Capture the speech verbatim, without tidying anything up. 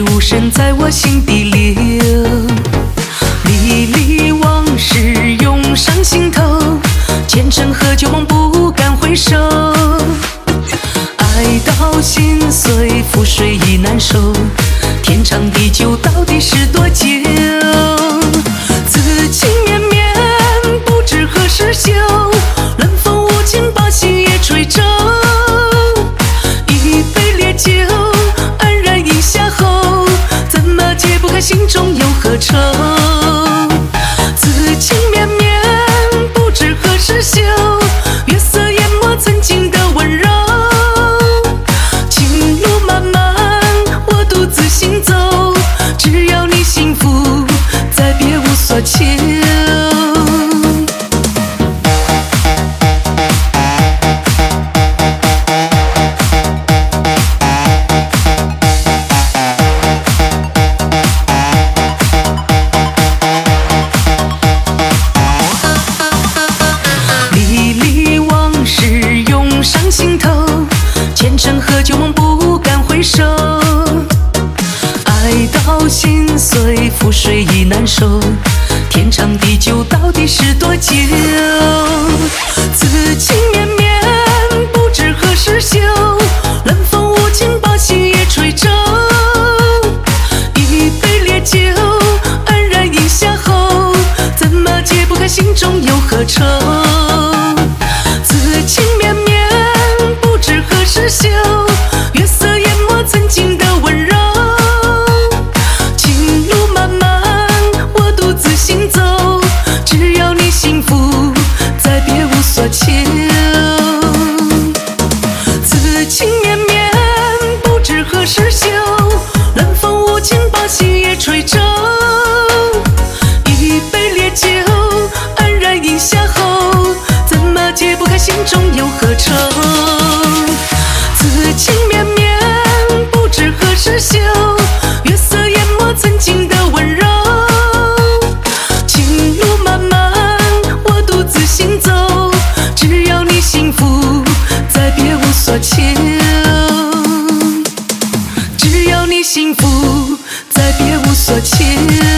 水无声在我心底流，历历往事涌上心头，前尘和旧梦不敢回首，爱到心碎，覆水已难收，天长地久到底是多久？此情绵绵不知何时休，冷风无情把心也吹皱，一杯烈酒黯然饮下后，怎么解不开心中有何愁？此情绵绵不知何时休，月色淹没曾经的温柔，情路漫漫我独自行走，只要你幸福再别无所求。前尘和旧梦不敢回首，爱到心碎，覆水已难收，天长地久到底是多久？此情绵绵不知何时休，冷风无情把心也吹皱，一杯烈酒黯然饮下后，怎么解不开心中有何愁？此情绵绵不知何时休，月色淹没曾经的温柔，情路漫漫我独自行走，只要你幸福再别无所求。此情绵绵不知何时休，冷风无情把心也吹皱，一杯烈酒黯然饮下后，怎么解不开心中有何愁？此情绵绵不知何时休，月色淹没曾经的温柔，情路漫漫我独自行走，只要你幸福再别无所求，只要你幸福再别无所求。